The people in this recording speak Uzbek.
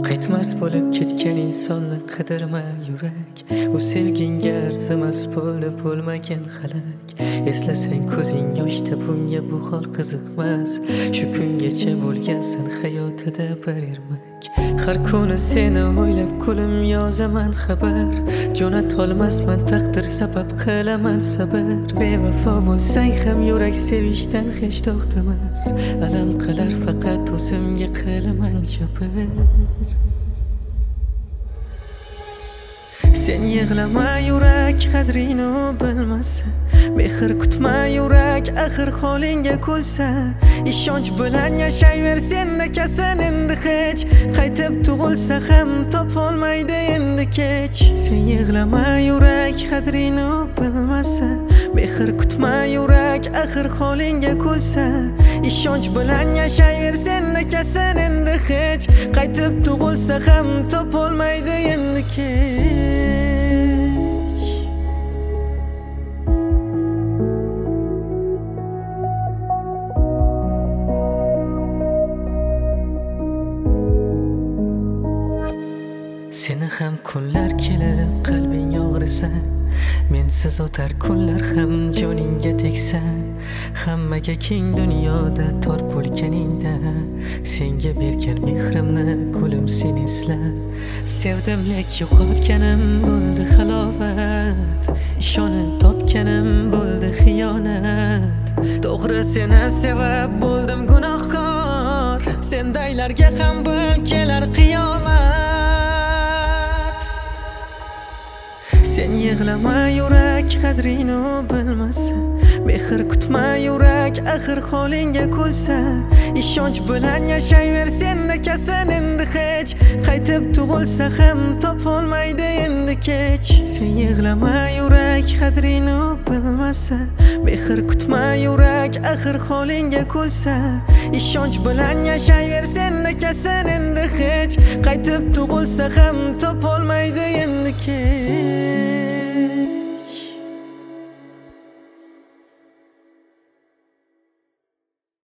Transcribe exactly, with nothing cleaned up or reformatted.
qaytmas bo'lib ketgan insonni qidirma yurak. U sevginga arzimas bo'ldi bo'lmagan xalak. Eslasang ko'zing yoshda bunga bu hol qiziqmas. Shu kungacha bo'lgansan hayotida bir ermak. Har kuni seni o'ylab kulim yozaman xabar. Jo'natolmasman taqdir sabab qilaman sabr. Bevafo bo'lsang ham yurak sevishdan hech to'xtamas. Alam qilar faqat o'zimga qilaman jabr. Sen yig'lama yurak qadrini bilmasa. Mehr kutma yurak axir holingga kulsa. Ishonch bilan yashayver senda kasan endi hech. Qaytib tug'ilsa ham topolmaydi endi kech. Sen yig'lama yurak qadrini bilmasa. Mehr kutma yurak axir holingga kulsa. Ishonch bilan yashayver senda kasan endi hech. Qaytib tug'ilsa ham topolmaydi endi kech. Seni ham kunlar kelib qalbing og'risa, mensiz o'tar kunlar ham joningga tegsa, hammaga keng dunyoda tor bo'lganingda, senga bergan mehrimni kulim sen esla. Sevdim lek yo'qotganim bo'ldi halovat, ishonib topganim bo'ldi xiyonat. To'g'ri seni sevib bo'ldim gunohkor, sendaylarga ham bil kelar qiyomat. Sen yig'lama yurak qadrini bilmasa. Mehr kutma yurak axir holingga kulsa. Ishonch bilan yashayver senda kasan endi hech. Qaytib tug'ilsa ham topolmaydi endi kech. Sen yig'lama yurak qadrini bilmasa. Mehr kutma yurak axir holingga kulsa. Ishonch bilan yashayver senda kasan endi hech. Qaytib tug'ilsa ham topolmaydi endi kech.